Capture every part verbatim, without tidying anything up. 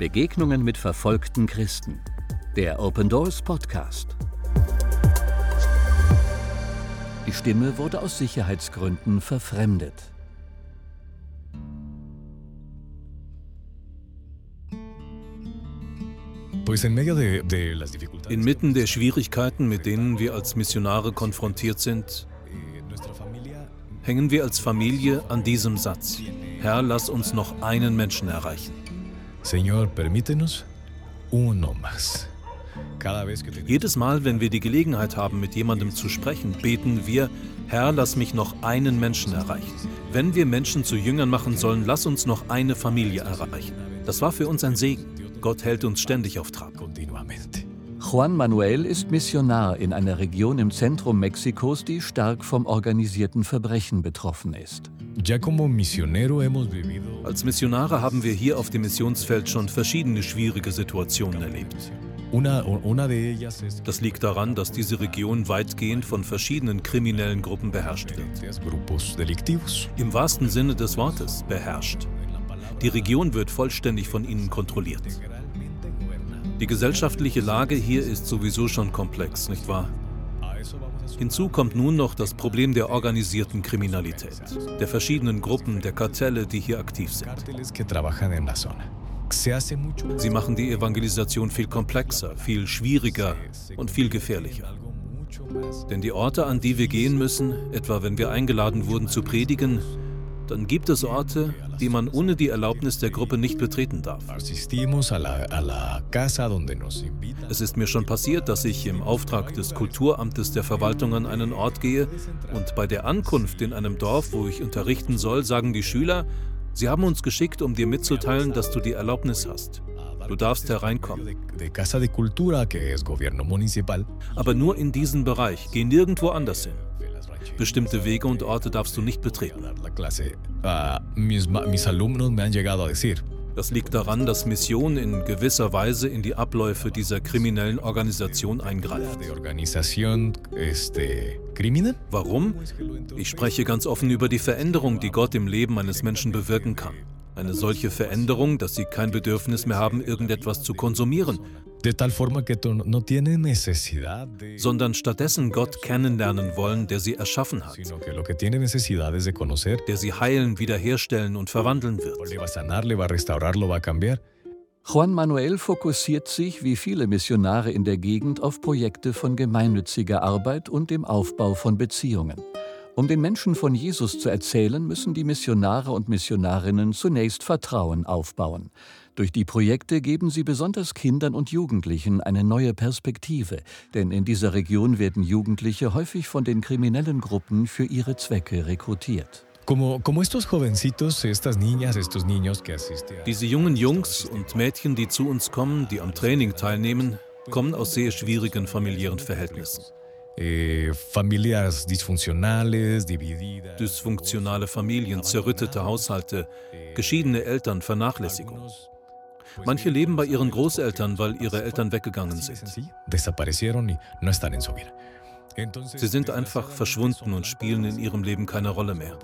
Begegnungen mit verfolgten Christen. Der Open Doors Podcast. Die Stimme wurde aus Sicherheitsgründen verfremdet. Inmitten der Schwierigkeiten, mit denen wir als Missionare konfrontiert sind, hängen wir als Familie an diesem Satz: Herr, lass uns noch einen Menschen erreichen. Señor, permítenos uno más. Jedes Mal, wenn wir die Gelegenheit haben, mit jemandem zu sprechen, beten wir: Herr, lass mich noch einen Menschen erreichen. Wenn wir Menschen zu Jüngern machen sollen, lass uns noch eine Familie erreichen. Das war für uns ein Segen. Gott hält uns ständig auf Trab. Juan Manuel ist Missionar in einer Region im Zentrum Mexikos, die stark vom organisierten Verbrechen betroffen ist. Als Missionare haben wir hier auf dem Missionsfeld schon verschiedene schwierige Situationen erlebt. Das liegt daran, dass diese Region weitgehend von verschiedenen kriminellen Gruppen beherrscht wird. Im wahrsten Sinne des Wortes beherrscht. Die Region wird vollständig von ihnen kontrolliert. Die gesellschaftliche Lage hier ist sowieso schon komplex, nicht wahr? Hinzu kommt nun noch das Problem der organisierten Kriminalität, der verschiedenen Gruppen, der Kartelle, die hier aktiv sind. Sie machen die Evangelisation viel komplexer, viel schwieriger und viel gefährlicher. Denn die Orte, an die wir gehen müssen, etwa wenn wir eingeladen wurden zu predigen, dann gibt es Orte, die man ohne die Erlaubnis der Gruppe nicht betreten darf. Es ist mir schon passiert, dass ich im Auftrag des Kulturamtes der Verwaltung an einen Ort gehe und bei der Ankunft in einem Dorf, wo ich unterrichten soll, sagen die Schüler: Sie haben uns geschickt, um dir mitzuteilen, dass du die Erlaubnis hast. Du darfst hereinkommen. Aber nur in diesen Bereich, geh nirgendwo anders hin. Bestimmte Wege und Orte darfst du nicht betreten. Das liegt daran, dass Mission in gewisser Weise in die Abläufe dieser kriminellen Organisation eingreift. Warum? Ich spreche ganz offen über die Veränderung, die Gott im Leben eines Menschen bewirken kann. Eine solche Veränderung, dass sie kein Bedürfnis mehr haben, irgendetwas zu konsumieren, sondern stattdessen Gott kennenlernen wollen, der sie erschaffen hat, der sie heilen, wiederherstellen und verwandeln wird. Juan Manuel fokussiert sich, wie viele Missionare in der Gegend, auf Projekte von gemeinnütziger Arbeit und dem Aufbau von Beziehungen. Um den Menschen von Jesus zu erzählen, müssen die Missionare und Missionarinnen zunächst Vertrauen aufbauen. Durch die Projekte geben sie besonders Kindern und Jugendlichen eine neue Perspektive, denn in dieser Region werden Jugendliche häufig von den kriminellen Gruppen für ihre Zwecke rekrutiert. Diese jungen Jungs und Mädchen, die zu uns kommen, die am Training teilnehmen, kommen aus sehr schwierigen familiären Verhältnissen. Dysfunktionale Familien, zerrüttete Haushalte, geschiedene Eltern, Vernachlässigung. Manche leben bei ihren Großeltern, weil ihre Eltern weggegangen sind. Sie sind einfach verschwunden und spielen in ihrem Leben keine Rolle mehr.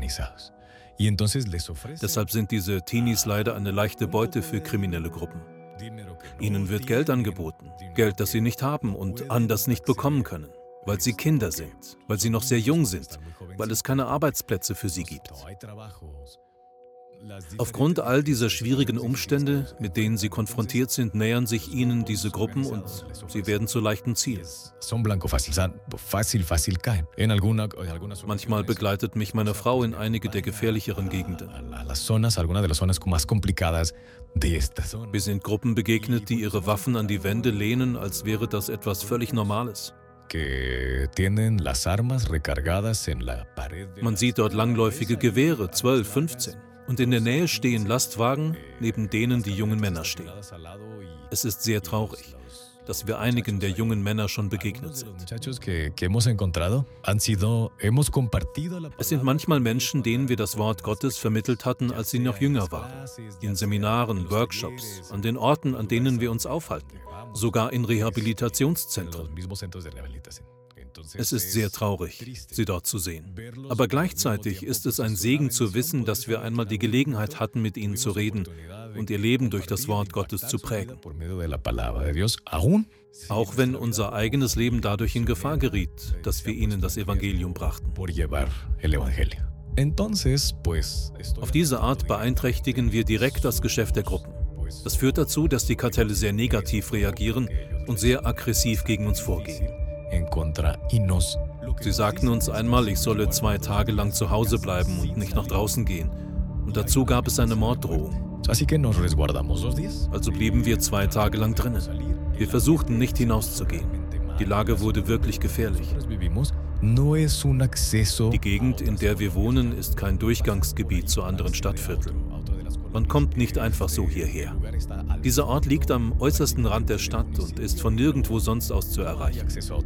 Deshalb sind diese Teenies leider eine leichte Beute für kriminelle Gruppen. Ihnen wird Geld angeboten, Geld, das sie nicht haben und anders nicht bekommen können, weil sie Kinder sind, weil sie noch sehr jung sind, weil es keine Arbeitsplätze für sie gibt. Aufgrund all dieser schwierigen Umstände, mit denen sie konfrontiert sind, nähern sich ihnen diese Gruppen und sie werden zu leichten Zielen. Manchmal begleitet mich meine Frau in einige der gefährlicheren Gegenden. Wir sind Gruppen begegnet, die ihre Waffen an die Wände lehnen, als wäre das etwas völlig Normales. Man sieht dort langläufige Gewehre, zwölf, fünfzehn. Und in der Nähe stehen Lastwagen, neben denen die jungen Männer stehen. Es ist sehr traurig, dass wir einigen der jungen Männer schon begegnet sind. Es sind manchmal Menschen, denen wir das Wort Gottes vermittelt hatten, als sie noch jünger waren. In Seminaren, Workshops, an den Orten, an denen wir uns aufhalten. Sogar in Rehabilitationszentren. Es ist sehr traurig, sie dort zu sehen. Aber gleichzeitig ist es ein Segen zu wissen, dass wir einmal die Gelegenheit hatten, mit ihnen zu reden und ihr Leben durch das Wort Gottes zu prägen. Auch wenn unser eigenes Leben dadurch in Gefahr geriet, dass wir ihnen das Evangelium brachten. Auf diese Art beeinträchtigen wir direkt das Geschäft der Gruppen. Das führt dazu, dass die Kartelle sehr negativ reagieren und sehr aggressiv gegen uns vorgehen. Sie sagten uns einmal, ich solle zwei Tage lang zu Hause bleiben und nicht nach draußen gehen. Und dazu gab es eine Morddrohung. Also blieben wir zwei Tage lang drinnen. Wir versuchten nicht hinauszugehen. Die Lage wurde wirklich gefährlich. Die Gegend, in der wir wohnen, ist kein Durchgangsgebiet zu anderen Stadtvierteln. Man kommt nicht einfach so hierher. Dieser Ort liegt am äußersten Rand der Stadt und ist von nirgendwo sonst aus zu erreichen.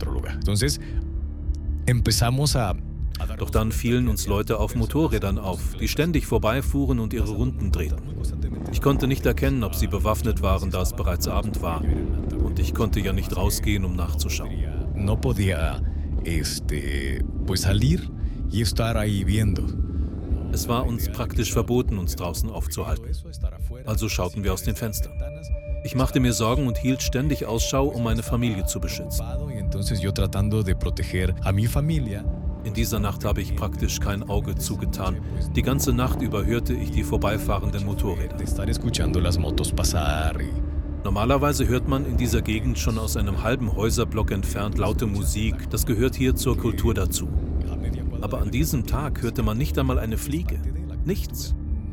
Doch dann fielen uns Leute auf Motorrädern auf, die ständig vorbeifuhren und ihre Runden drehten. Ich konnte nicht erkennen, ob sie bewaffnet waren, da es bereits Abend war. Und ich konnte ja nicht rausgehen, um nachzuschauen. No podía, este, pues salir y estar ahí viendo. Es war uns praktisch verboten, uns draußen aufzuhalten. Also schauten wir aus den Fenstern. Ich machte mir Sorgen und hielt ständig Ausschau, um meine Familie zu beschützen. In dieser Nacht habe ich praktisch kein Auge zugetan. Die ganze Nacht über hörte ich die vorbeifahrenden Motorräder. Normalerweise hört man in dieser Gegend schon aus einem halben Häuserblock entfernt laute Musik. Das gehört hier zur Kultur dazu. Aber an diesem Tag hörte man nicht einmal eine Fliege. Nichts.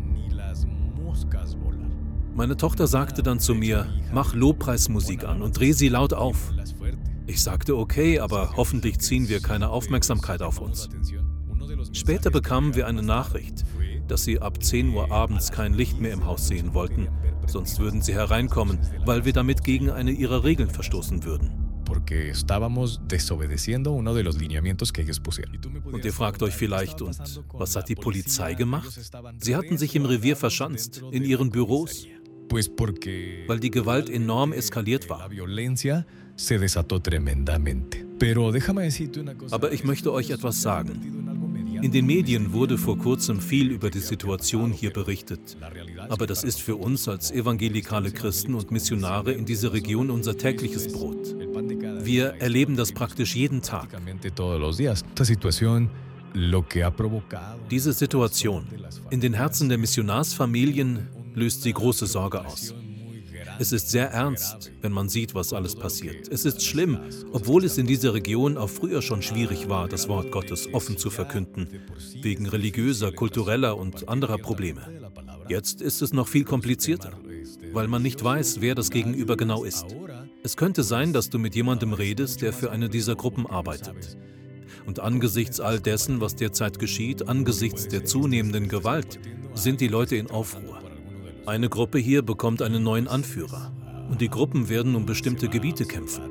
Meine Tochter sagte dann zu mir, mach Lobpreismusik an und dreh sie laut auf. Ich sagte, okay, aber hoffentlich ziehen wir keine Aufmerksamkeit auf uns. Später bekamen wir eine Nachricht, dass sie ab zehn Uhr abends kein Licht mehr im Haus sehen wollten. Sonst würden sie hereinkommen, weil wir damit gegen eine ihrer Regeln verstoßen würden. Und ihr fragt euch vielleicht, und was hat die Polizei gemacht? Sie hatten sich im Revier verschanzt, in ihren Büros, weil die Gewalt enorm eskaliert war. Aber ich möchte euch etwas sagen. In den Medien wurde vor kurzem viel über die Situation hier berichtet. Aber das ist für uns als evangelikale Christen und Missionare in dieser Region unser tägliches Brot. Wir erleben das praktisch jeden Tag. Diese Situation in den Herzen der Missionarsfamilien löst sie große Sorge aus. Es ist sehr ernst, wenn man sieht, was alles passiert. Es ist schlimm, obwohl es in dieser Region auch früher schon schwierig war, das Wort Gottes offen zu verkünden, wegen religiöser, kultureller und anderer Probleme. Jetzt ist es noch viel komplizierter, weil man nicht weiß, wer das Gegenüber genau ist. Es könnte sein, dass du mit jemandem redest, der für eine dieser Gruppen arbeitet. Und angesichts all dessen, was derzeit geschieht, angesichts der zunehmenden Gewalt, sind die Leute in Aufruhr. Eine Gruppe hier bekommt einen neuen Anführer. Und die Gruppen werden um bestimmte Gebiete kämpfen.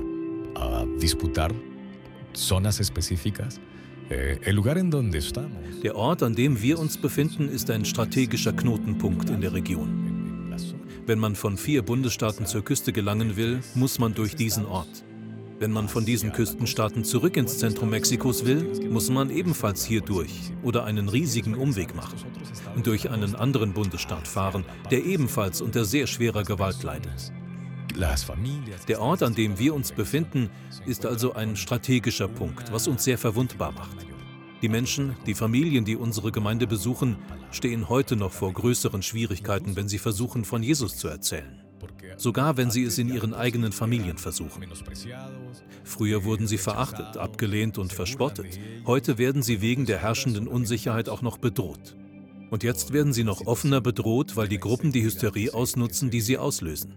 Der Ort, an dem wir uns befinden, ist ein strategischer Knotenpunkt in der Region. Wenn man von vier Bundesstaaten zur Küste gelangen will, muss man durch diesen Ort. Wenn man von diesen Küstenstaaten zurück ins Zentrum Mexikos will, muss man ebenfalls hier durch oder einen riesigen Umweg machen und durch einen anderen Bundesstaat fahren, der ebenfalls unter sehr schwerer Gewalt leidet. Der Ort, an dem wir uns befinden, ist also ein strategischer Punkt, was uns sehr verwundbar macht. Die Menschen, die Familien, die unsere Gemeinde besuchen, stehen heute noch vor größeren Schwierigkeiten, wenn sie versuchen, von Jesus zu erzählen. Sogar wenn sie es in ihren eigenen Familien versuchen. Früher wurden sie verachtet, abgelehnt und verspottet. Heute werden sie wegen der herrschenden Unsicherheit auch noch bedroht. Und jetzt werden sie noch offener bedroht, weil die Gruppen die Hysterie ausnutzen, die sie auslösen.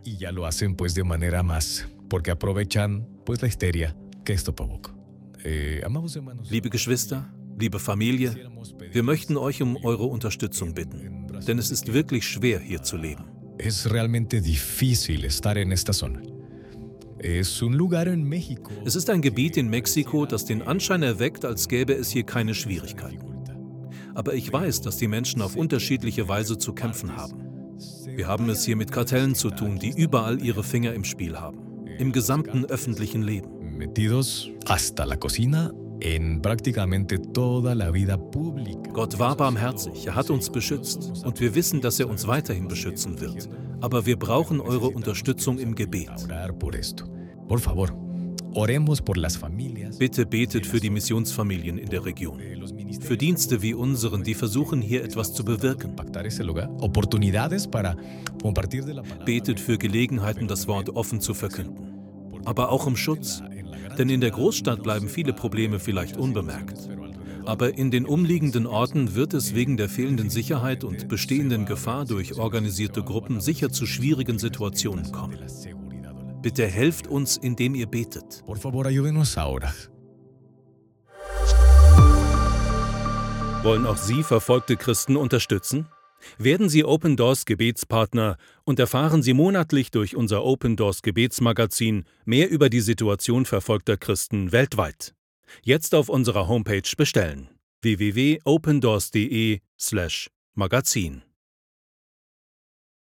Liebe Geschwister, liebe Familie, wir möchten euch um eure Unterstützung bitten, denn es ist wirklich schwer, hier zu leben. Es realmente difícil estar en esta zona. Es un lugar en México. Es ist ein Gebiet in Mexiko, das den Anschein erweckt, als gäbe es hier keine Schwierigkeiten. Aber ich weiß, dass die Menschen auf unterschiedliche Weise zu kämpfen haben. Wir haben es hier mit Kartellen zu tun, die überall ihre Finger im Spiel haben. Im gesamten öffentlichen Leben. Metidos hasta la cocina en prácticamente toda la vida pública. Gott war barmherzig, er hat uns beschützt und wir wissen, dass er uns weiterhin beschützen wird. Aber wir brauchen eure Unterstützung im Gebet. Orar por esto. Por favor, oremos por las familias. Bitte betet für die Missionsfamilien in der Region. Für Dienste wie unseren, die versuchen, hier etwas zu bewirken. Betet für Gelegenheiten, das Wort offen zu verkünden. Aber auch um Schutz. Denn in der Großstadt bleiben viele Probleme vielleicht unbemerkt. Aber in den umliegenden Orten wird es wegen der fehlenden Sicherheit und bestehenden Gefahr durch organisierte Gruppen sicher zu schwierigen Situationen kommen. Bitte helft uns, indem ihr betet. Por favor, ayúdenos ahora. Wollen auch Sie verfolgte Christen unterstützen? Werden Sie Open Doors Gebetspartner und erfahren Sie monatlich durch unser Open Doors Gebetsmagazin mehr über die Situation verfolgter Christen weltweit. Jetzt auf unserer Homepage bestellen: w w w punkt opendoors punkt de slash magazin.